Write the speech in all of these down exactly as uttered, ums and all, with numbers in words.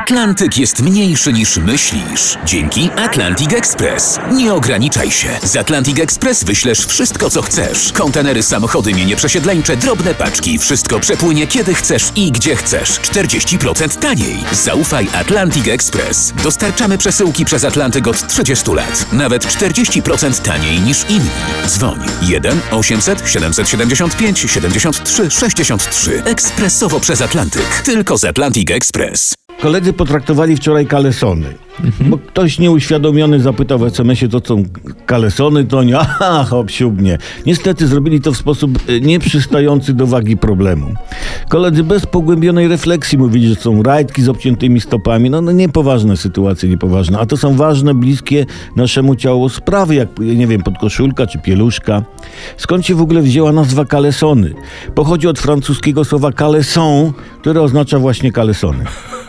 Atlantyk jest mniejszy niż myślisz. Dzięki Atlantic Express. Nie ograniczaj się. Z Atlantic Express wyślesz wszystko, co chcesz. Kontenery, samochody, mienie przesiedleńcze, drobne paczki. Wszystko przepłynie kiedy chcesz i gdzie chcesz. czterdzieści procent taniej. Zaufaj Atlantic Express. Dostarczamy przesyłki przez Atlantyk od trzydziestu lat. Nawet czterdzieści procent taniej niż inni. Dzwoń jeden osiemset siedemset siedemdziesiąt pięć siedemdziesiąt trzy sześćdziesiąt trzy. Ekspresowo przez Atlantyk. Tylko z Atlantic Express. Koledzy potraktowali wczoraj kalesony. Mhm. Bo ktoś nieuświadomiony zapytał w es em esie, to są kalesony, to nie, aha, obsiubnie. Niestety zrobili to w sposób nieprzystający do wagi problemu. Koledzy bez pogłębionej refleksji mówili, że są rajtki z obciętymi stopami. No, no niepoważne sytuacje, niepoważne. A to są ważne, bliskie naszemu ciału sprawy, jak, nie wiem, podkoszulka czy pieluszka. Skąd się w ogóle wzięła nazwa kalesony? Pochodzi od francuskiego słowa caleçon, które oznacza właśnie kalesony.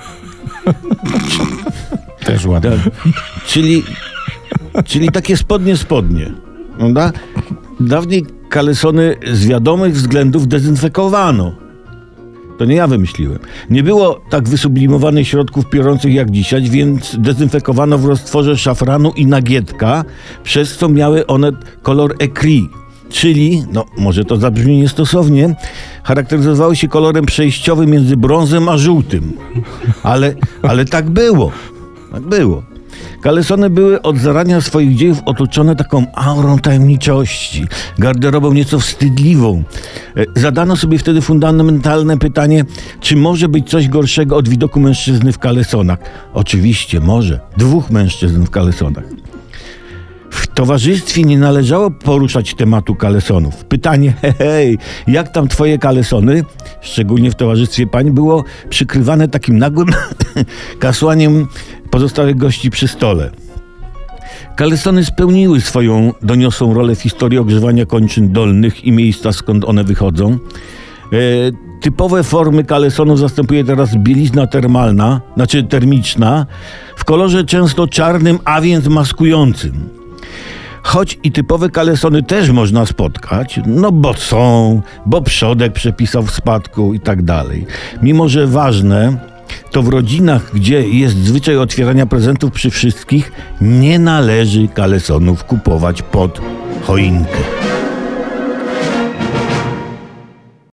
Też ładnie. Tak. Czyli, czyli takie spodnie spodnie. Prawda? Dawniej kalesony z wiadomych względów dezynfekowano. To nie ja wymyśliłem. Nie było tak wysublimowanych środków piorących jak dzisiaj, więc dezynfekowano w roztworze szafranu i nagietka, przez co miały one kolor écrit. Czyli, no może to zabrzmi niestosownie, charakteryzowały się kolorem przejściowym między brązem a żółtym. Ale, ale tak było. Tak było. Kalesony były od zarania swoich dziejów otoczone taką aurą tajemniczości, garderobą nieco wstydliwą. Zadano sobie wtedy fundamentalne pytanie, czy może być coś gorszego od widoku mężczyzny w kalesonach? Oczywiście może. Dwóch mężczyzn w kalesonach. W towarzystwie nie należało poruszać tematu kalesonów. Pytanie, hej, hej, jak tam twoje kalesony, szczególnie w towarzystwie pań, było przykrywane takim nagłym kasłaniem pozostałych gości przy stole. Kalesony spełniły swoją doniosłą rolę w historii ogrzewania kończyn dolnych i miejsca, skąd one wychodzą. E, typowe formy kalesonów zastępuje teraz bielizna termalna, znaczy termiczna, w kolorze często czarnym, a więc maskującym. Choć i typowe kalesony też można spotkać, no bo są, bo przodek przepisał w spadku i tak dalej. Mimo że ważne, to w rodzinach, gdzie jest zwyczaj otwierania prezentów przy wszystkich, nie należy kalesonów kupować pod choinkę.